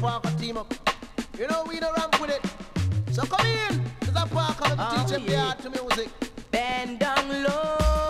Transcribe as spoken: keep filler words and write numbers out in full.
Parker team up. You know we don't ramp with it. So come in, there's a Parker to Oh, teach them the yeah. art to music. Bend down low.